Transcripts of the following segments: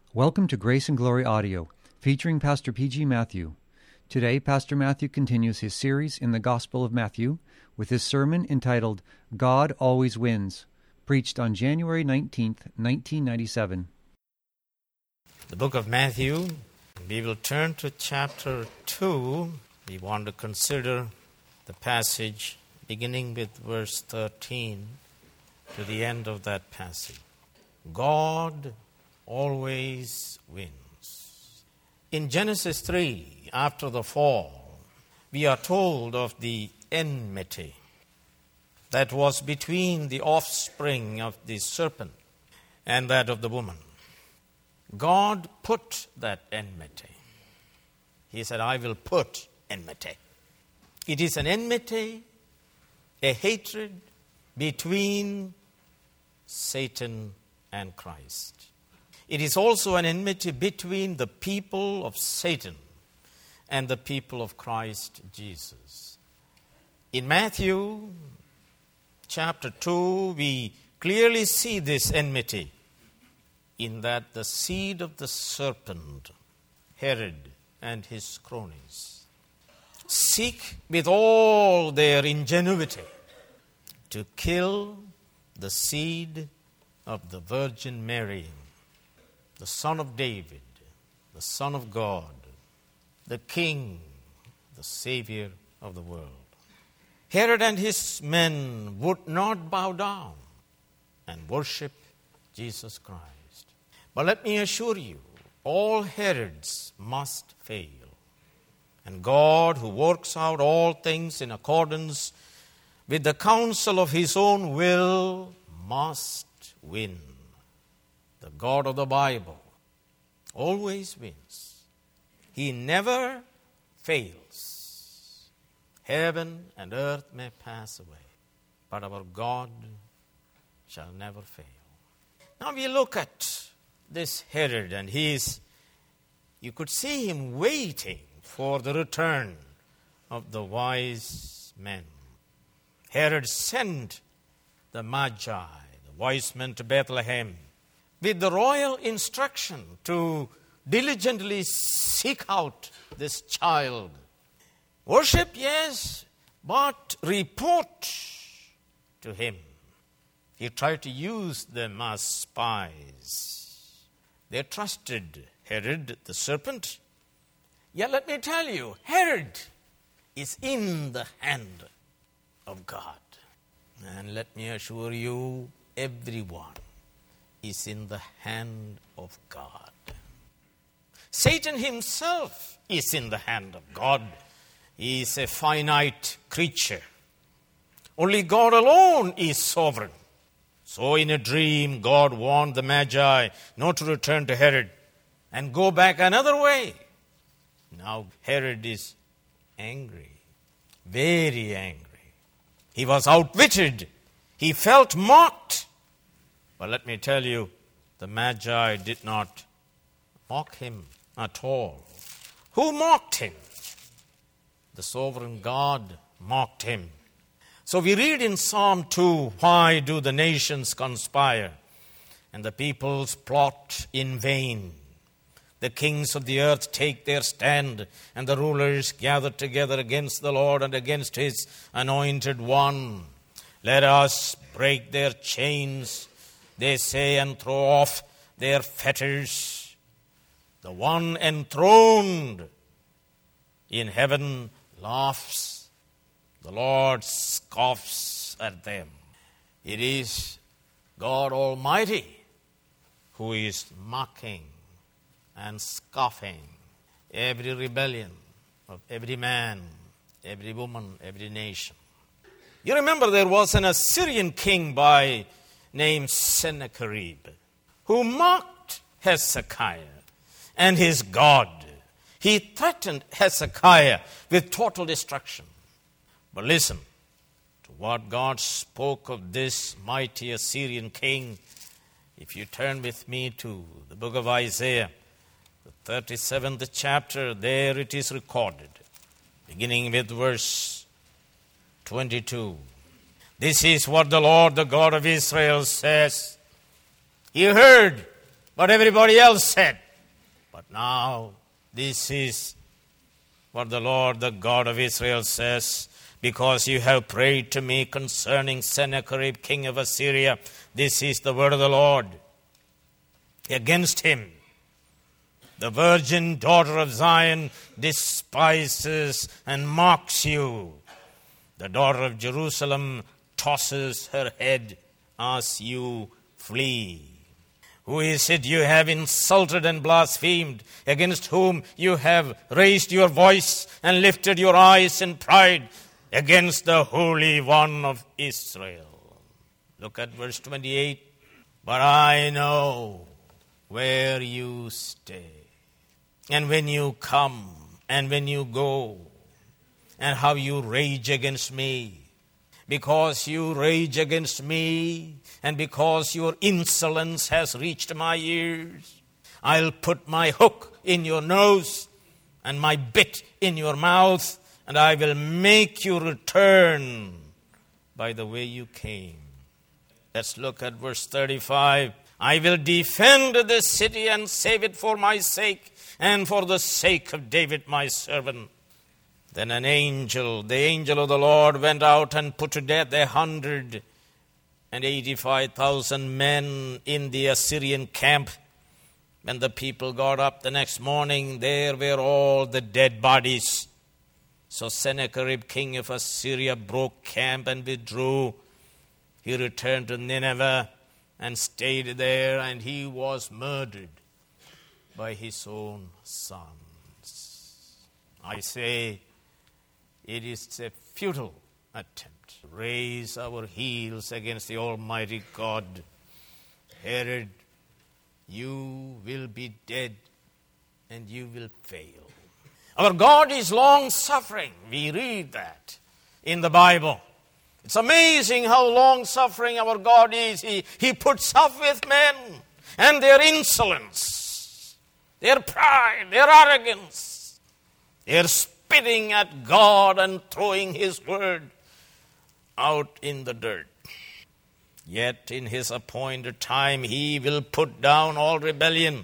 Welcome to Grace and Glory Audio, featuring Pastor P.G. Matthew. Today, Pastor Matthew continues his series in the Gospel of Matthew with his sermon entitled, God Always Wins, preached on January 19th, 1997. The book of Matthew, we will turn to chapter 2. We want to consider the passage beginning with verse 13 to the end of that passage. God always wins. In Genesis 3, after the fall, we are told of the enmity that was between the offspring of the serpent and that of the woman. God put that enmity. He said, I will put enmity. It is an enmity, a hatred between Satan and Christ. It is also an enmity between the people of Satan and the people of Christ Jesus. In Matthew chapter 2, we clearly see this enmity in that the seed of the serpent, Herod and his cronies, seek with all their ingenuity to kill the seed of the Virgin Mary, the Son of David, the Son of God, the King, the Savior of the world. Herod and his men would not bow down and worship Jesus Christ. But let me assure you, all Herods must fail. And God, who works out all things in accordance with the counsel of His own will, must win. The God of the Bible always wins. He never fails. Heaven and earth may pass away, but our God shall never fail. Now we look at this Herod, and you could see him waiting for the return of the wise men. Herod sent the Magi, the wise men, to Bethlehem with the royal instruction to diligently seek out this child. Worship, yes, but report to him. He tried to use them as spies. They trusted Herod, the serpent. Yet let me tell you, Herod is in the hand of God. And let me assure you, everyone is in the hand of God. Satan himself is in the hand of God. He is a finite creature. Only God alone is sovereign. So in a dream, God warned the Magi not to return to Herod and go back another way. Now Herod is angry, very angry. He was outwitted. He felt mocked. But let me tell you, the Magi did not mock him at all. Who mocked him? The sovereign God mocked him. So we read in Psalm 2, why do the nations conspire and the peoples plot in vain? The kings of the earth take their stand, and the rulers gather together against the Lord and against His anointed one. Let us break their chains, they say, and throw off their fetters. The one enthroned in heaven laughs. The Lord scoffs at them. It is God Almighty who is mocking and scoffing every rebellion of every man, every woman, every nation. You remember there was an Assyrian king by name Sennacherib who mocked Hezekiah and his God. He threatened Hezekiah with total destruction. But listen to what God spoke of this mighty Assyrian king. If you turn with me to the book of Isaiah, the 37th chapter, there it is recorded, beginning with verse 22. This is what the Lord, the God of Israel, says. You heard, what everybody else said. But now, this is what the Lord, the God of Israel says. Because you have prayed to me concerning Sennacherib, king of Assyria, this is the word of the Lord against him. The virgin daughter of Zion despises and mocks you. The daughter of Jerusalem tosses her head as you flee. Who is it you have insulted and blasphemed, against whom you have raised your voice and lifted your eyes in pride, against the Holy One of Israel? Look at verse 28. But I know where you stay, and when you come, and when you go, and how you rage against me. Because you rage against me, and because your insolence has reached my ears, I'll put my hook in your nose and my bit in your mouth, and I will make you return by the way you came. Let's look at verse 35. I will defend this city and save it for my sake, and for the sake of David my servant. Then the angel of the Lord, went out and put to death 185,000 men in the Assyrian camp. When the people got up the next morning, there were all the dead bodies. So Sennacherib, king of Assyria, broke camp and withdrew. He returned to Nineveh and stayed there, and he was murdered by his own sons. I say, it is a futile attempt to raise our heels against the Almighty God. Herod, you will be dead and you will fail. Our God is long-suffering. We read that in the Bible. It's amazing how long-suffering our God is. He puts up with men and their insolence, their pride, their arrogance, their spitting at God and throwing His word out in the dirt. Yet in His appointed time, He will put down all rebellion.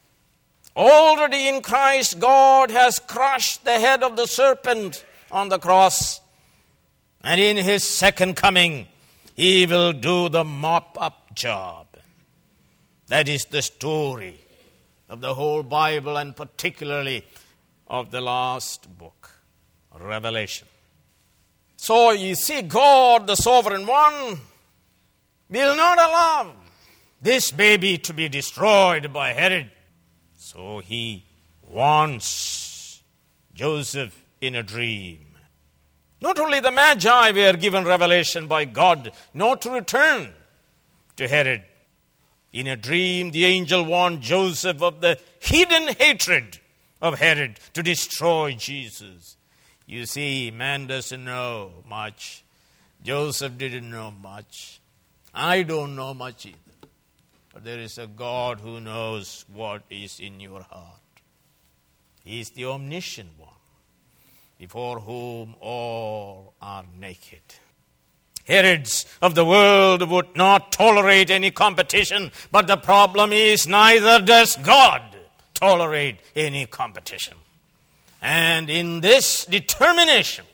Already in Christ, God has crushed the head of the serpent on the cross. And in His second coming, He will do the mop-up job. That is the story of the whole Bible, and particularly of the last book, Revelation. So you see, God, the sovereign one, will not allow this baby to be destroyed by Herod. So He warns Joseph in a dream. Not only the Magi were given revelation by God not to return to Herod. In a dream, the angel warned Joseph of the hidden hatred of Herod to destroy Jesus. You see, man doesn't know much. Joseph didn't know much. I don't know much either. But there is a God who knows what is in your heart. He is the omniscient one, before whom all are naked. Herods of the world would not tolerate any competition, but the problem is neither does God tolerate any competition. And in this determination,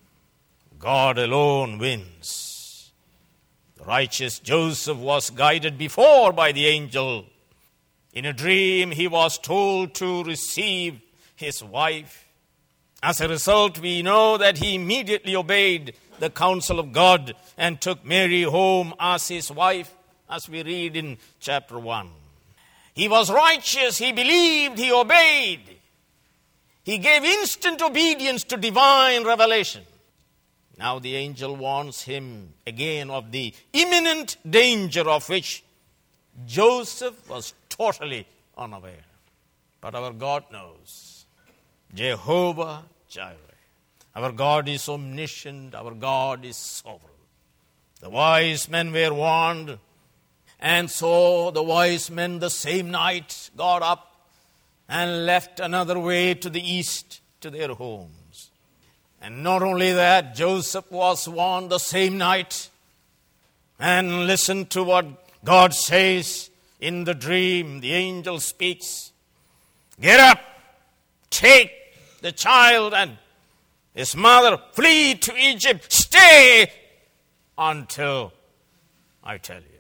God alone wins. The righteous Joseph was guided before by the angel. In a dream, he was told to receive his wife. As a result, we know that he immediately obeyed the counsel of God and took Mary home as his wife, as we read in chapter 1. He was righteous, he believed, he obeyed. He gave instant obedience to divine revelation. Now the angel warns him again of the imminent danger of which Joseph was totally unaware. But our God knows. Jehovah Jireh. Our God is omniscient. Our God is sovereign. The wise men were warned. And so the wise men the same night got up and left another way to the east to their homes. And not only that, Joseph was warned the same night. And listen to what God says In the dream, the angel speaks, "Get up, take the child and his mother, flee to Egypt, stay until I tell you."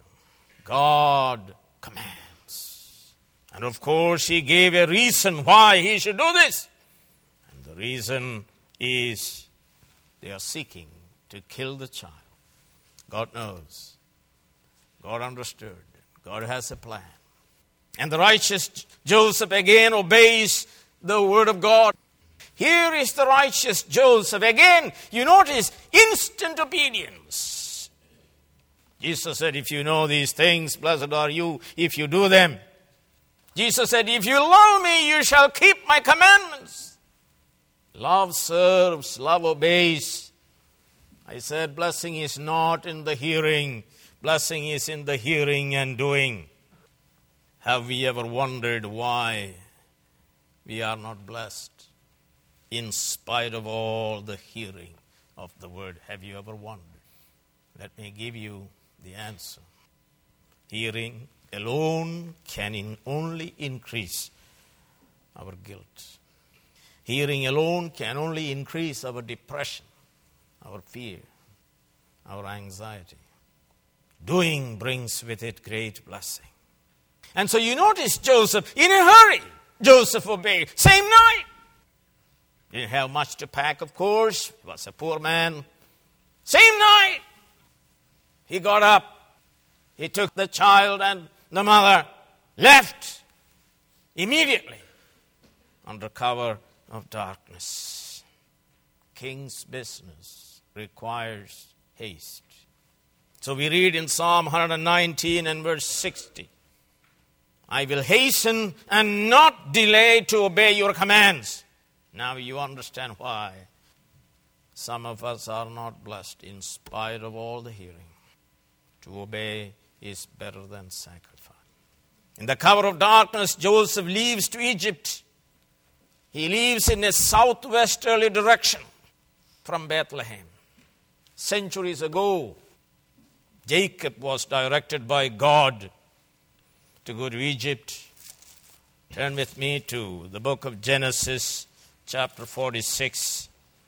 God commands. And of course, he gave a reason why he should do this. And the reason is they are seeking to kill the child. God knows. God understood. God has a plan. And the righteous Joseph again obeys the word of God. Here is the righteous Joseph. Again, you notice instant obedience. Jesus said, "If you know these things, blessed are you if you do them." Jesus said, "If you love me, you shall keep my commandments." Love serves, love obeys. I said, blessing is not in the hearing. Blessing is in the hearing and doing. Have we ever wondered why we are not blessed in spite of all the hearing of the word? Have you ever wondered? Let me give you the answer. Hearing alone can only increase our guilt. Hearing alone can only increase our depression, our fear, our anxiety. Doing brings with it great blessing. And so you notice Joseph, in a hurry, Joseph obeyed. Same night. Didn't have much to pack, of course. He was a poor man. Same night. He got up. He took the child and the mother, left immediately under cover of darkness. King's business requires haste. So we read in Psalm 119 and verse 60, "I will hasten and not delay to obey your commands." Now you understand why some of us are not blessed in spite of all the hearing. To obey is better than sacrifice. In the cover of darkness, Joseph leaves to Egypt. He leaves in a southwesterly direction from Bethlehem. Centuries ago, Jacob was directed by God to go to Egypt. Turn with me to the book of Genesis, chapter 46,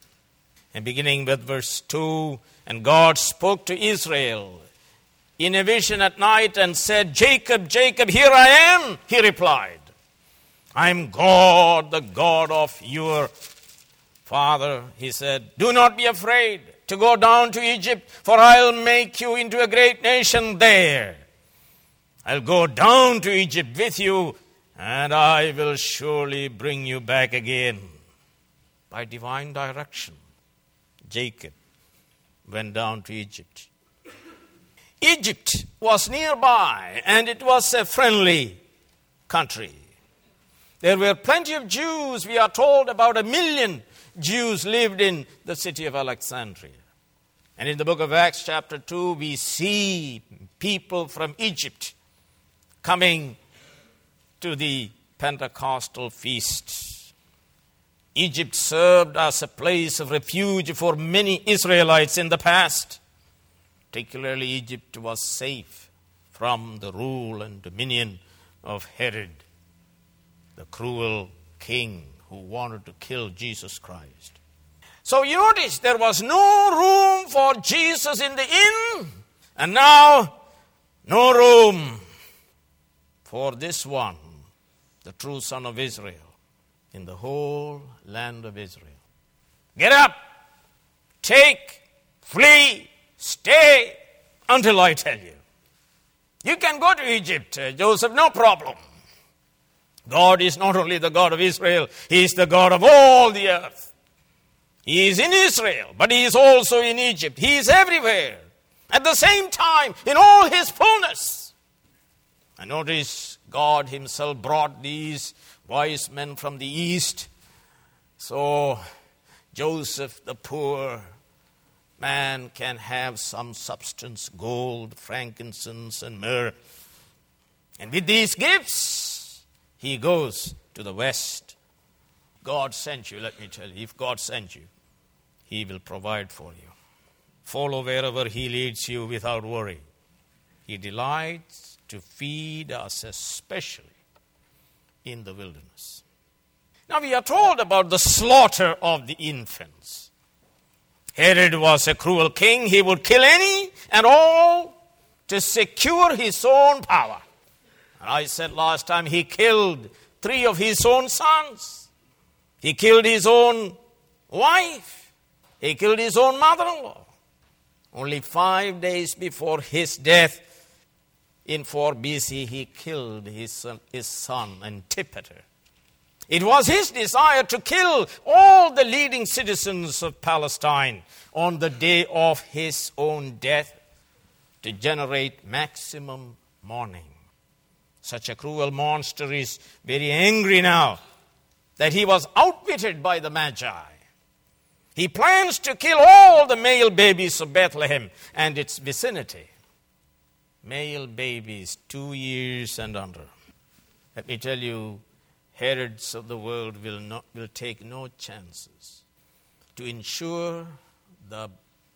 and beginning with verse 2. "And God spoke to Israel in a vision at night and said, 'Jacob, Jacob, here I am.' He replied, 'I am God, the God of your father.' He said, 'Do not be afraid to go down to Egypt, for I'll make you into a great nation there. I'll go down to Egypt with you, and I will surely bring you back again.' By divine direction, Jacob went down to Egypt. Egypt was nearby, and it was a friendly country. There were plenty of Jews. We are told about 1 million Jews lived in the city of Alexandria. And in the book of Acts chapter 2, we see people from Egypt coming to the Pentecostal feast. Egypt served as a place of refuge for many Israelites in the past. Particularly, Egypt was safe from the rule and dominion of Herod, the cruel king who wanted to kill Jesus Christ. So you notice there was no room for Jesus in the inn, and now no room for this one, the true Son of Israel, in the whole land of Israel. Get up, take, flee, stay until I tell you. You can go to Egypt, Joseph, no problem. God is not only the God of Israel, He is the God of all the earth. He is in Israel, but He is also in Egypt. He is everywhere. At the same time, in all His fullness. And notice God Himself brought these wise men from the east. So Joseph, the poor man, can have some substance, gold, frankincense, and myrrh. And with these gifts, he goes to the west. God sent you, let me tell you. If God sent you, He will provide for you. Follow wherever He leads you without worry. He delights to to feed us, especially in the wilderness. Now we are told about the slaughter of the infants. Herod was a cruel king. He would kill any and all to secure his own power. And I said last time he killed 3 of his own sons. He killed his own wife. He killed his own mother-in-law. Only 5 days before his death, in 4 BC, he killed his son Antipater. It was his desire to kill all the leading citizens of Palestine on the day of his own death to generate maximum mourning. Such a cruel monster is very angry now that he was outwitted by the Magi. He plans to kill all the male babies of Bethlehem and its vicinity. Male babies 2 years and under. Let me tell you, Herods of the world will take no chances to ensure the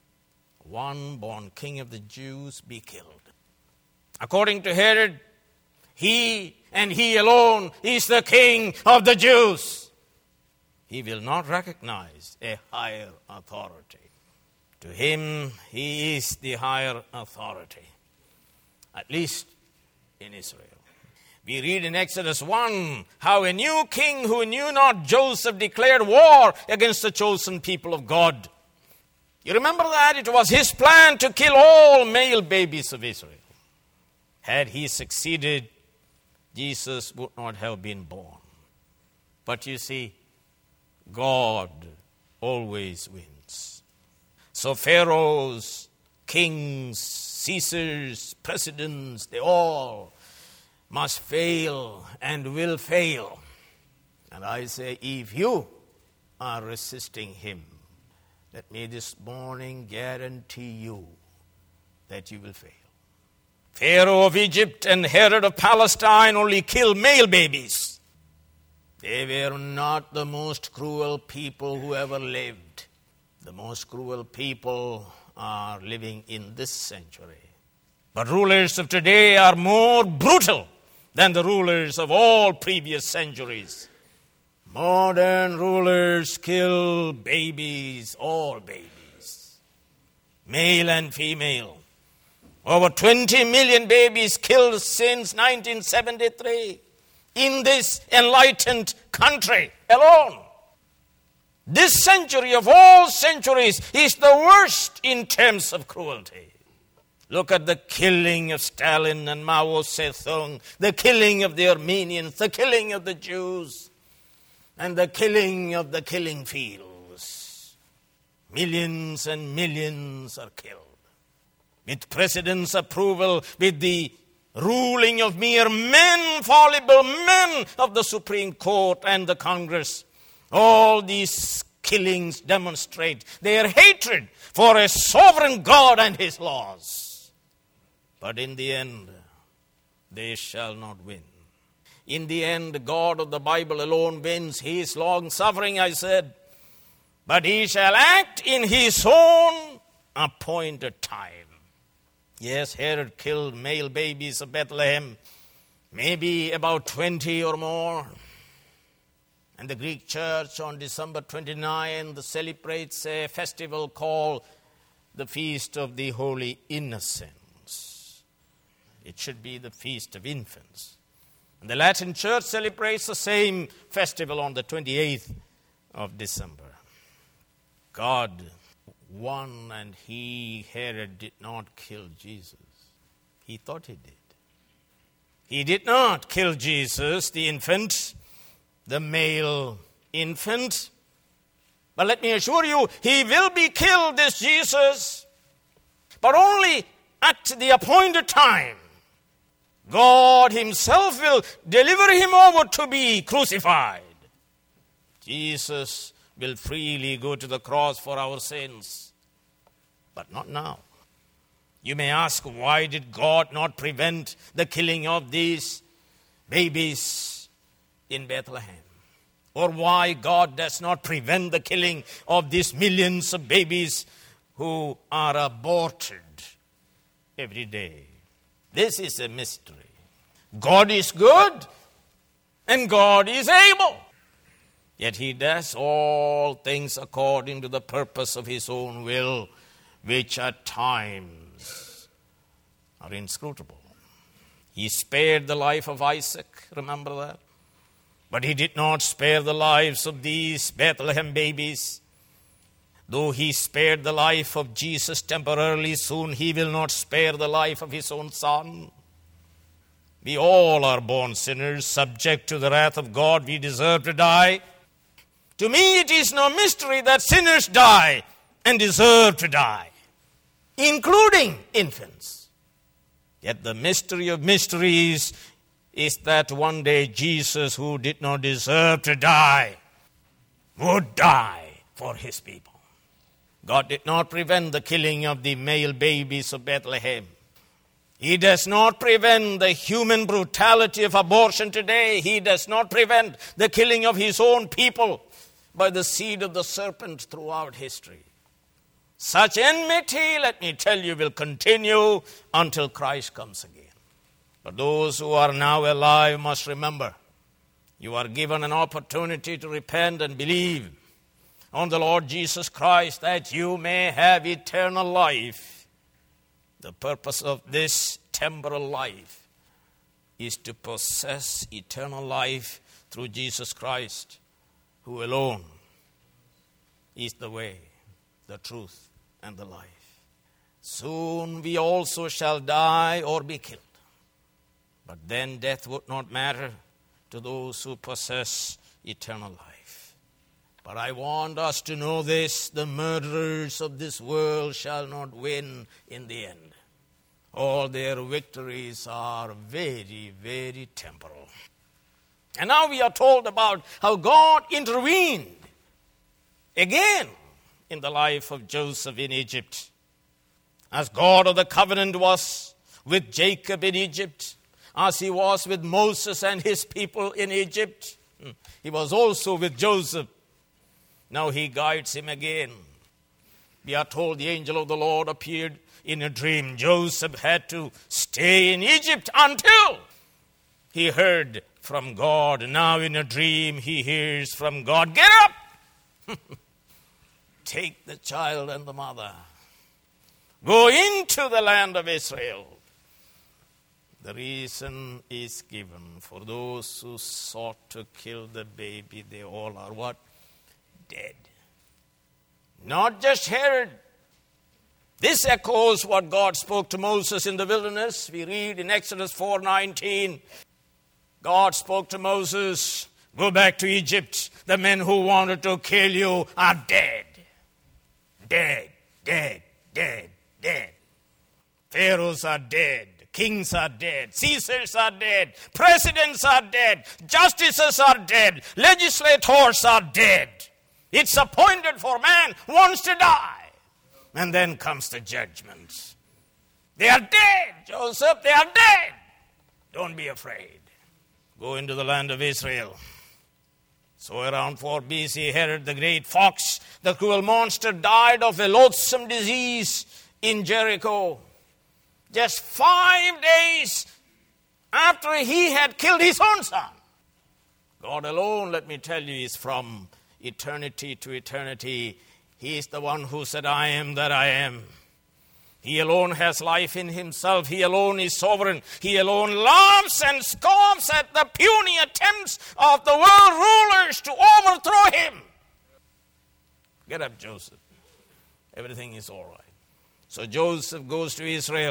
one born king of the Jews be killed. According to Herod, he and he alone is the king of the Jews. He will not recognize a higher authority. To him, he is the higher authority, at least in Israel. We read in Exodus 1 how a new king who knew not Joseph declared war against the chosen people of God. You remember that? It was his plan to kill all male babies of Israel. Had he succeeded, Jesus would not have been born. But you see, God always wins. So pharaohs, kings, Caesars, presidents, they all must fail and will fail. And I say, if you are resisting him, let me this morning guarantee you that you will fail. Pharaoh of Egypt and Herod of Palestine only killed male babies. They were not the most cruel people who ever lived. The most cruel people are living in this century. But rulers of today are more brutal than the rulers of all previous centuries. Modern rulers kill babies, all babies, male and female. Over 20 million babies killed since 1973 in this enlightened country alone. This century of all centuries is the worst in terms of cruelty. Look at the killing of Stalin and Mao Zedong, the killing of the Armenians, the killing of the Jews, and the killing of the killing fields. Millions and millions are killed. With president's approval, with the ruling of mere men, fallible men of the Supreme Court and the Congress, all these killings demonstrate their hatred for a sovereign God and his laws. But in the end, they shall not win. In the end, the God of the Bible alone wins. He is long-suffering, I said. But he shall act in his own appointed time. Yes, Herod killed male babies of Bethlehem, maybe about 20 or more. And the Greek church on December 29 celebrates a festival called the Feast of the Holy Innocents. It should be the Feast of Infants. And the Latin church celebrates the same festival on the 28th of December. God won, and Herod, did not kill Jesus. He thought he did. He did not kill Jesus, the infant, the male infant. But let me assure you, he will be killed, this Jesus, but only at the appointed time. God himself will deliver him over to be crucified. Jesus will freely go to the cross for our sins, but not now. You may ask, why did God not prevent the killing of these babies in Bethlehem? Or why God does not prevent the killing of these millions of babies who are aborted every day? This is a mystery. God is good and God is able. Yet he does all things according to the purpose of his own will, which at times are inscrutable. He spared the life of Isaac, remember that? But he did not spare the lives of these Bethlehem babies. Though he spared the life of Jesus temporarily, soon he will not spare the life of his own son. We all are born sinners, subject to the wrath of God. We deserve to die. To me, it is no mystery that sinners die and deserve to die, including infants. Yet the mystery of mysteries is that one day Jesus, who did not deserve to die, would die for his people. God did not prevent the killing of the male babies of Bethlehem. He does not prevent the human brutality of abortion today. He does not prevent the killing of his own people by the seed of the serpent throughout history. Such enmity, let me tell you, will continue until Christ comes again. But those who are now alive must remember, you are given an opportunity to repent and believe on the Lord Jesus Christ that you may have eternal life. The purpose of this temporal life is to possess eternal life through Jesus Christ, who alone is the way, the truth, and the life. Soon we also shall die or be killed. But then death would not matter to those who possess eternal life. But I want us to know this: the murderers of this world shall not win in the end. All their victories are very, very temporal. And now we are told about how God intervened again in the life of Joseph in Egypt. As God of the covenant was with Jacob in Egypt, as he was with Moses and his people in Egypt, he was also with Joseph. Now he guides him again. We are told the angel of the Lord appeared in a dream. Joseph had to stay in Egypt until he heard from God. Now in a dream he hears from God. Get up! Take the child and the mother. Go into the land of Israel. The reason is given. For those who sought to kill the baby, they all are what? Dead. Not just Herod. This echoes what God spoke to Moses in the wilderness. We read in Exodus 4:19. God spoke to Moses, go back to Egypt. The men who wanted to kill you are dead. Dead, dead, dead, dead. Pharaohs are dead. Kings are dead. Caesars are dead. Presidents are dead. Justices are dead. Legislators are dead. It's appointed for man once to die. And then comes the judgment. They are dead, Joseph. They are dead. Don't be afraid. Go into the land of Israel. So around 4 BC, Herod the great fox, the cruel monster, died of a loathsome disease in Jericho. Just 5 days after he had killed his own son. God alone, let me tell you, is from eternity to eternity. He is the one who said, I am that I am. He alone has life in himself. He alone is sovereign. He alone laughs and scoffs at the puny attempts of the world rulers to overthrow him. Get up, Joseph. Everything is all right. So Joseph goes to Israel.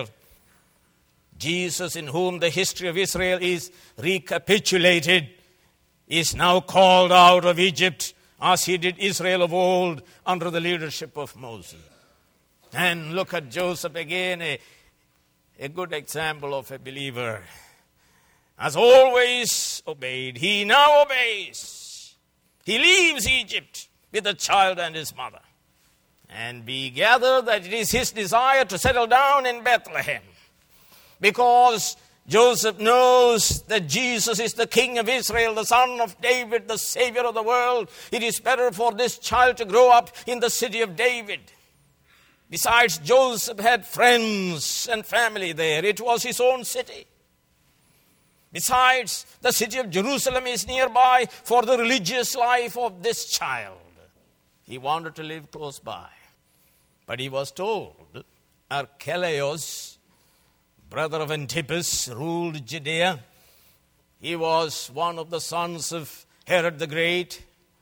Jesus, in whom the history of Israel is recapitulated, is now called out of Egypt as he did Israel of old under the leadership of Moses. And look at Joseph again, a good example of a believer. As always obeyed, he now obeys. He leaves Egypt with the child and his mother. And we gather that it is his desire to settle down in Bethlehem, because Joseph knows that Jesus is the King of Israel, the Son of David, the Savior of the world. It is better for this child to grow up in the city of David. Besides, Joseph had friends and family there. It was his own city. Besides, the city of Jerusalem is nearby for the religious life of this child. He wanted to live close by. But he was told, Archelaus, brother of Antipas, ruled Judea. He was one of the sons of Herod the Great.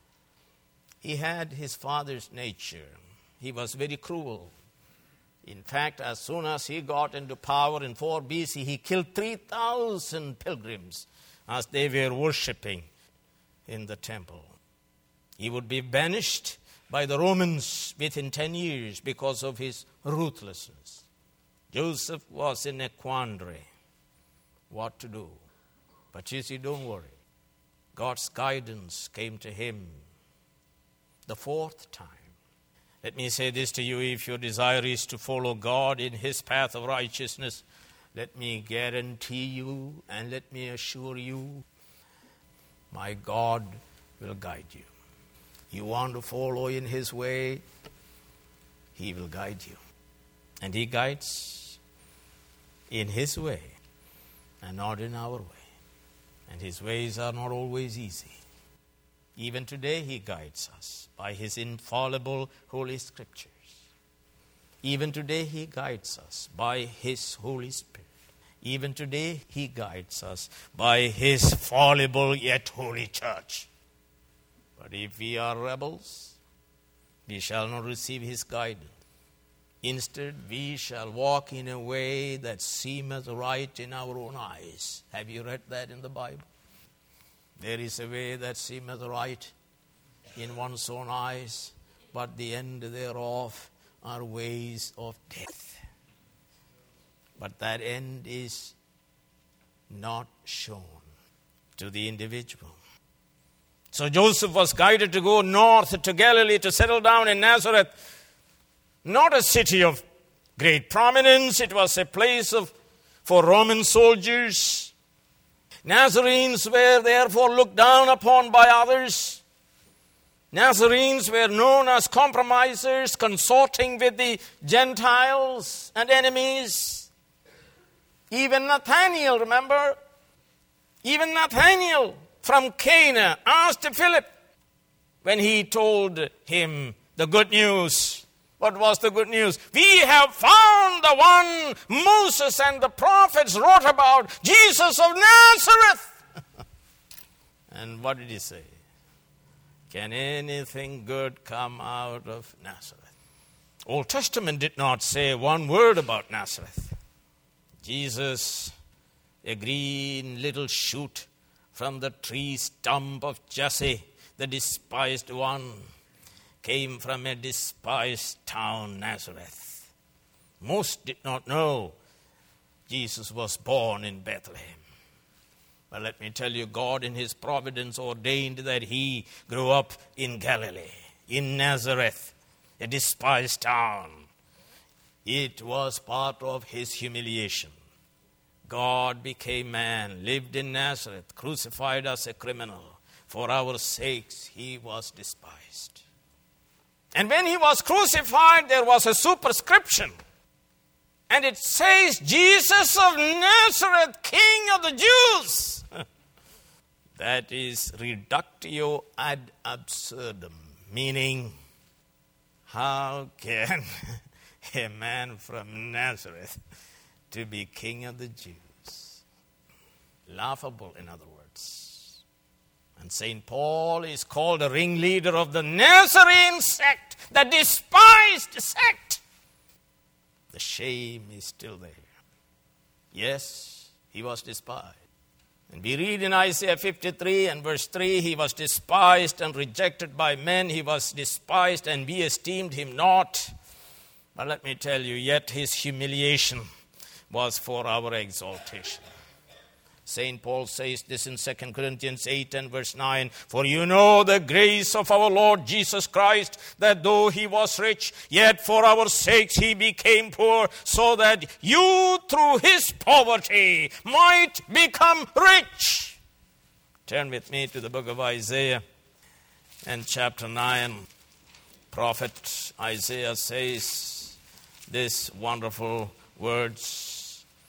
He had his father's nature. He was very cruel. In fact, as soon as he got into power in 4 BC, he killed 3,000 pilgrims as they were worshipping in the temple. He would be banished by the Romans within 10 years because of his ruthlessness. Joseph was in a quandary. What to do? But you see, don't worry. God's guidance came to him the 4th time. Let me say this to you, if your desire is to follow God in his path of righteousness, let me guarantee you and let me assure you, my God will guide you. You want to follow in his way, he will guide you. And he guides in his way and not in our way. And his ways are not always easy. Even today he guides us by his infallible Holy Scriptures. Even today he guides us by his Holy Spirit. Even today he guides us by his fallible yet holy church. But if we are rebels, we shall not receive his guidance. Instead, we shall walk in a way that seemeth right in our own eyes. Have you read that in the Bible? There is a way that seemeth right in one's own eyes, but the end thereof are ways of death. But that end is not shown to the individual. So Joseph was guided to go north to Galilee to settle down in Nazareth. Not a city of great prominence. It was a place for Roman soldiers. Nazarenes were therefore looked down upon by others. Nazarenes were known as compromisers, consorting with the Gentiles and enemies. Even Nathanael, remember? Even Nathanael from Cana asked Philip when he told him the good news. What was the good news? We have found the one Moses and the prophets wrote about, Jesus of Nazareth. And what did he say? Can anything good come out of Nazareth? Old Testament did not say one word about Nazareth. Jesus, a green little shoot from the tree stump of Jesse, the despised one, came from a despised town, Nazareth. Most did not know Jesus was born in Bethlehem. But let me tell you, God in his providence ordained that he grew up in Galilee, in Nazareth, a despised town. It was part of his humiliation. God became man, lived in Nazareth, crucified as a criminal. For our sakes, he was despised. And when he was crucified, there was a superscription. And it says, Jesus of Nazareth, King of the Jews. That is reductio ad absurdum, meaning, how can a man from Nazareth to be King of the Jews? Laughable, in other words. And St. Paul is called a ringleader of the Nazarene sect, the despised sect. The shame is still there. Yes, he was despised. And we read in Isaiah 53 and verse 3, he was despised and rejected by men. He was despised and we esteemed him not. But let me tell you, yet his humiliation was for our exaltation. St. Paul says this in 2 Corinthians 8 and verse 9. For you know the grace of our Lord Jesus Christ, that though he was rich, yet for our sakes he became poor, so that you through his poverty might become rich. Turn with me to the book of Isaiah and chapter 9. Prophet Isaiah says these wonderful words.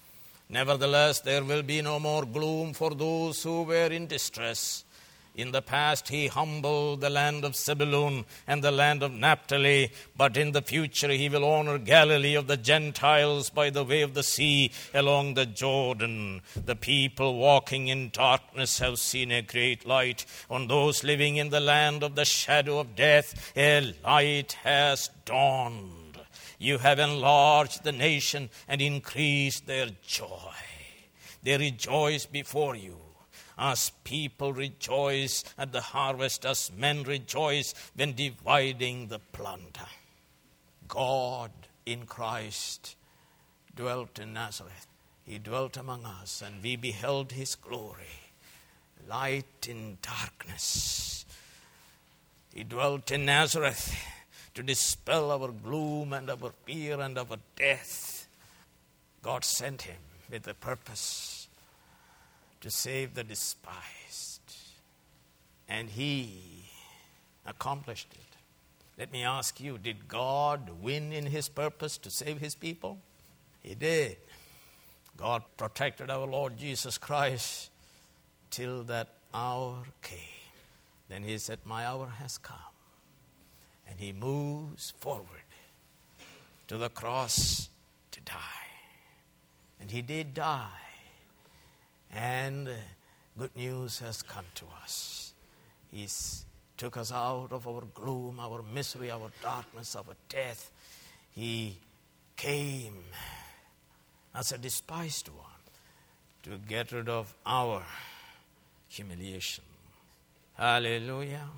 Nevertheless, there will be no more gloom for those who were in distress. In the past, he humbled the land of Zebulun and the land of Naphtali, but in the future he will honor Galilee of the Gentiles by the way of the sea along the Jordan. The people walking in darkness have seen a great light. On those living in the land of the shadow of death, a light has dawned. You have enlarged the nation and increased their joy. They rejoice before you. As people rejoice at the harvest, as men rejoice when dividing the plunder. God in Christ dwelt in Nazareth. He dwelt among us, and we beheld his glory. Light in darkness. He dwelt in Nazareth to dispel our gloom and our fear and our death. God sent him with a purpose to save the despised. And he accomplished it. Let me ask you, did God win in his purpose to save his people? He did. God protected our Lord Jesus Christ till that hour came. Then he said, my hour has come. And he moves forward to the cross to die. And he did die. And good news has come to us. He took us out of our gloom, our misery, our darkness, our death. He came as a despised one to get rid of our humiliation. Hallelujah.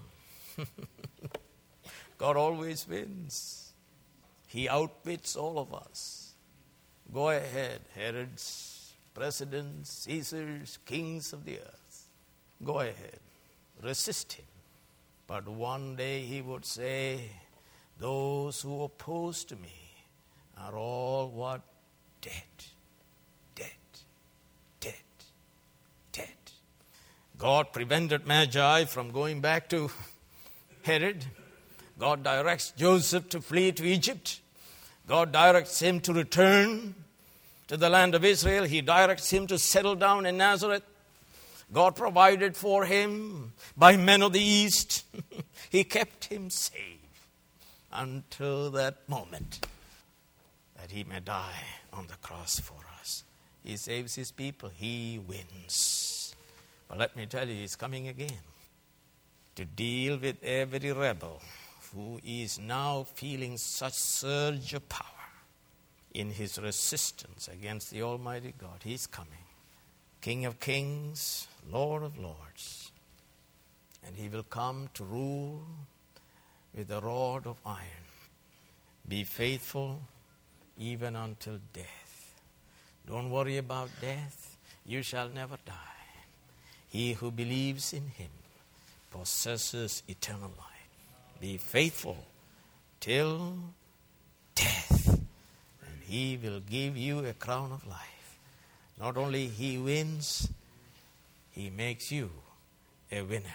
God always wins. He outwits all of us. Go ahead, Herods, presidents, Caesars, kings of the earth. Go ahead. Resist him. But one day he would say, those who oppose to me are all what? Dead. Dead. Dead. Dead. God prevented Magi from going back to Herod. God directs Joseph to flee to Egypt. God directs him to return to the land of Israel. He directs him to settle down in Nazareth. God provided for him by men of the East. He kept him safe until that moment that he may die on the cross for us. He saves his people. He wins. But let me tell you, he's coming again to deal with every rebel who is now feeling such surge of power in his resistance against the Almighty God. He's coming. King of kings, Lord of lords. And he will come to rule with a rod of iron. Be faithful even until death. Don't worry about death. You shall never die. He who believes in him possesses eternal life. Be faithful till death, and he will give you a crown of life. Not only he wins, he makes you a winner.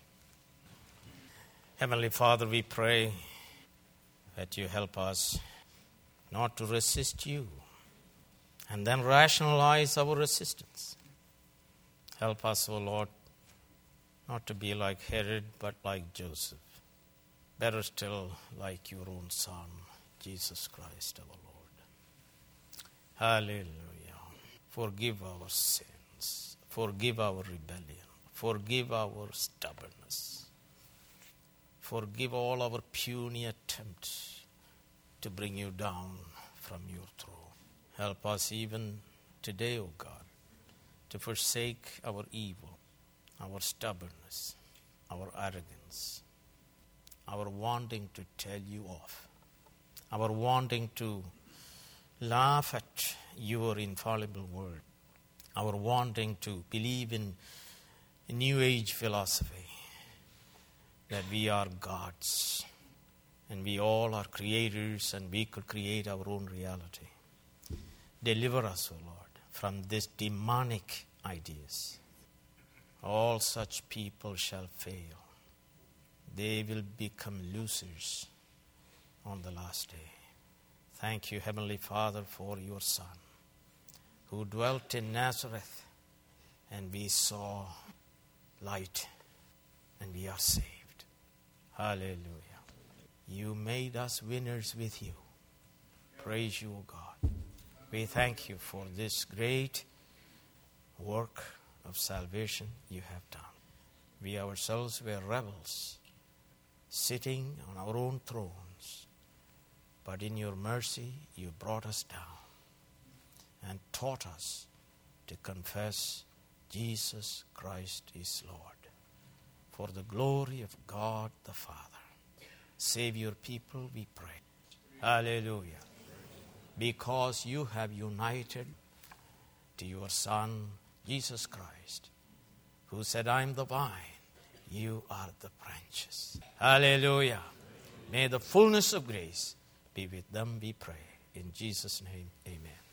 Heavenly Father, we pray that you help us not to resist you and then rationalize our resistance. Help us, O Lord, not to be like Herod, but like Joseph. Better still, like your own Son, Jesus Christ our Lord. Hallelujah. Forgive our sins. Forgive our rebellion. Forgive our stubbornness. Forgive all our puny attempts to bring you down from your throne. Help us even today, O God, to forsake our evil, our stubbornness, our arrogance, our wanting to tell you off, our wanting to laugh at your infallible word, our wanting to believe in New Age philosophy, that we are gods and we all are creators and we could create our own reality. Deliver us, O Lord, from these demonic ideas. All such people shall fail. They will become losers on the last day. Thank you, Heavenly Father, for your Son. who dwelt in Nazareth, and we saw light, and we are saved. Hallelujah. You made us winners with you. Praise you, O God. We thank you for this great work of salvation you have done. We ourselves were rebels, sitting on our own thrones, but in your mercy you brought us down and taught us to confess Jesus Christ is Lord, for the glory of God the Father. Save your people, we pray. Hallelujah. Because you have united to your Son, Jesus Christ, who said, I am the vine, you are the branches. Hallelujah. May the fullness of grace be with them, we pray. In Jesus' name, amen.